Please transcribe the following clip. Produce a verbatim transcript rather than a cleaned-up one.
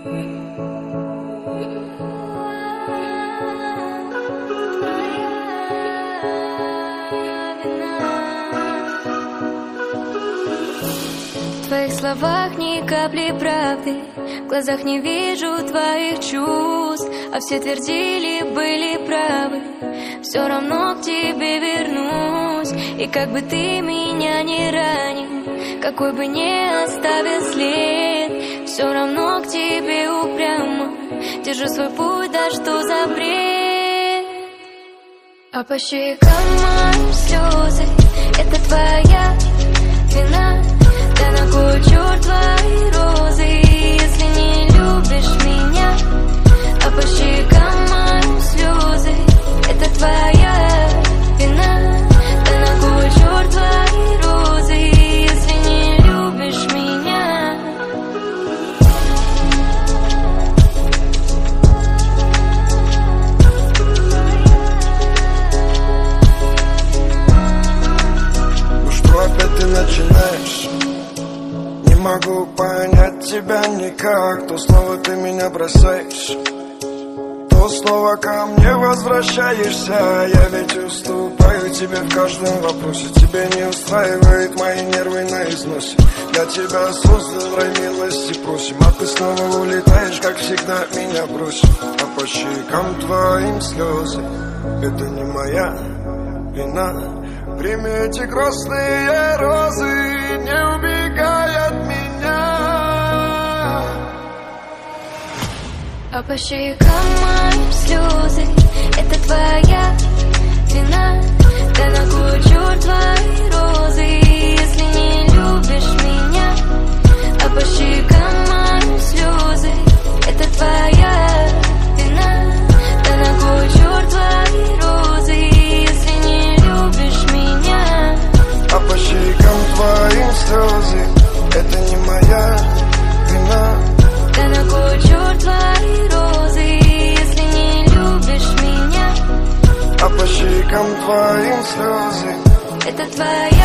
В твоих словах ни капли правды, в глазах не вижу твоих чувств, а все твердили, были правы. Все равно к тебе вернусь, и как бы ты меня не ранил, какой бы ни оставил след, все равно к тебе упрямо держу свой путь, да что за бред. А по щекам моим слезы, это твоя вина. Да на кой черт твои розы, если не любишь меня? А по щекам моим слезы, это твоя вина. Да на кой черт твои розы, если не любишь меня? Ну что опять ты начинаешь? Не могу понять тебя никак. То снова ты меня бросаешь, то снова ко мне возвращаешься. Я ведь уступаю тебе в каждом вопросе. Тебя не устраивает мои нервы на износе. Для тебя создан рай, милости просим, а ты снова улетаешь, как всегда меня бросишь. А по щекам твоим слезы, это не моя вина. Прими эти красные розы, не убегай от меня. А по щекам моим слезы, это твоя вина. Да на кой черт твои розы, если не любишь меня? А по щекам моим слезы, это твоя вина. Да на кой черт твои розы, если не любишь меня? А по щекам твоим слезы, это не моя вина. Да на кой черт твои розы, если не любишь меня? А по щекам твоим слезы, это твоя